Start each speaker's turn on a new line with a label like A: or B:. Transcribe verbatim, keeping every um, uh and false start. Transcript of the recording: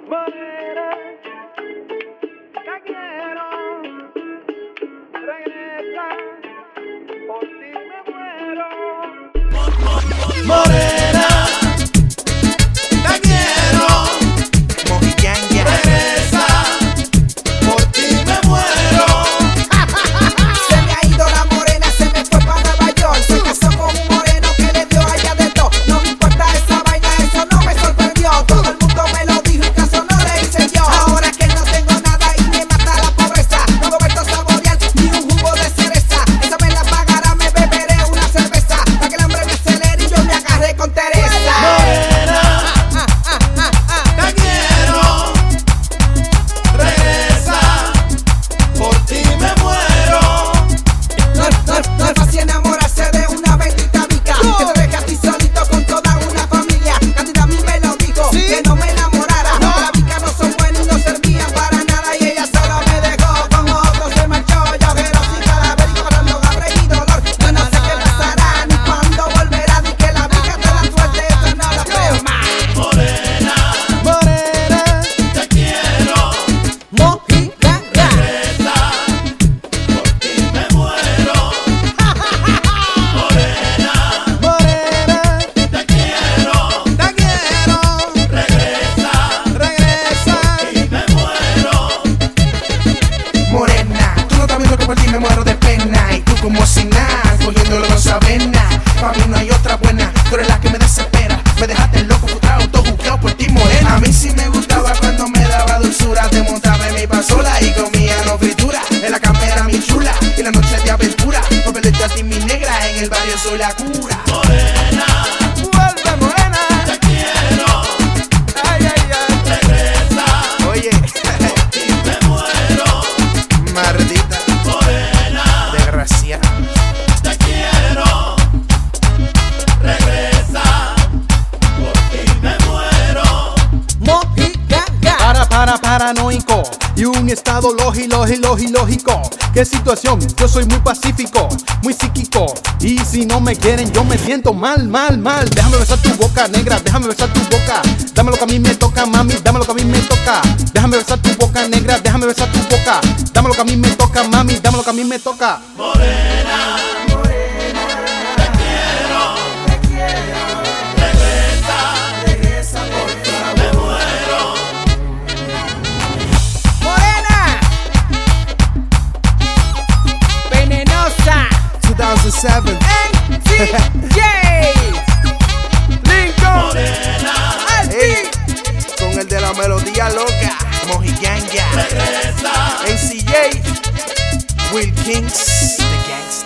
A: Morena, te quiero, regresa, por ti me muero.
B: Morena, te quiero,
C: Mojiganga,
B: regresa, por ti me muero.
D: Se me ha ido la morena, se me fue para Nueva York. Se casó con un moreno que le dio allá de todo. No me importa esa vaina, eso no me sorprendió. Todo el mundo me lo dijo y caso no le hice yo. Ahora que no tengo nada y me mata la pobreza, no me vuelto a saborear ni un jugo de cereza. Esa me la pagará, me beberé una cerveza, para que el hambre me acelere y yo me agarré con Teresa.
B: Morena,
D: Ah, ah, ah, ah.
B: te quiero, regresa, por ti me muero.
D: No, no, no es fácil enamorarse de una bendita mica que te deja a ti solito con toda una familia. Candida a mí me lo dijo, que no me enamorara. Las micas no son buenas y no servían para nada. Y ella solo me dejó, con otros se marchó. Yo quiero sin cadavérico, pasando hambre y dolor. Yo no sé qué pasará, ni cuándo volverá. Ni que la mica te la suerte, eso no lo creo más.
B: Morena,
C: morena,
B: te quiero,
D: Mojiganga.
B: regresa, por ti me muero. Morena,
C: morena,
B: te quiero,
C: te quiero,
B: regresa,
C: regresa.
B: y me muero.
C: Morena, tú no estás viendo que por ti me muero de pena. Y tú como si nada, cogiéndolo no sabes nada. Para mí no hay otra buena, tú eres la que me desespera. Me dejaste loco, frustrado, todo juqueado por ti, morena. A mí sí me gustaba cuando me daba dulzura. Te montaba en mi pasola y comía no fritura. En la cama era mi chula y la noche de aventura. Por perderte a ti mi negra, en el barrio soy la cura.
B: Morena,
C: Vuelve, morena.
B: te quiero,
C: Ay, ay, ay.
B: regresa,
C: Oye,
B: y me muero.
C: maldita
B: Morena,
C: desgraciada.
B: te quiero, regresa, por ti me muero.
D: Mojiganga.
E: Para, para, paranoico y un estado logi, logi, logi, lógico. ¿Qué situación? Yo soy muy pacífico, muy psíquico. Y si no me quieren, yo me siento mal, mal, mal. Déjame besar tu boca, negra, déjame besar tu boca. Dame lo que a mí me toca, mami, dame lo que a mí me toca. Déjame besar tu boca, negra, déjame besar tu boca. Dame lo que a mí me toca, mami, dame lo que a mí me toca.
B: Morena, te quiero, regresa, por ti me muero.
D: Morena. Venenosa.
C: two thousand seven.
D: N T J. Lincoln.
B: Morena,
C: Ey, con el de la melodía loca, Mojiganga,
B: regresa,
C: N C J, Will Kings, The Gangsta.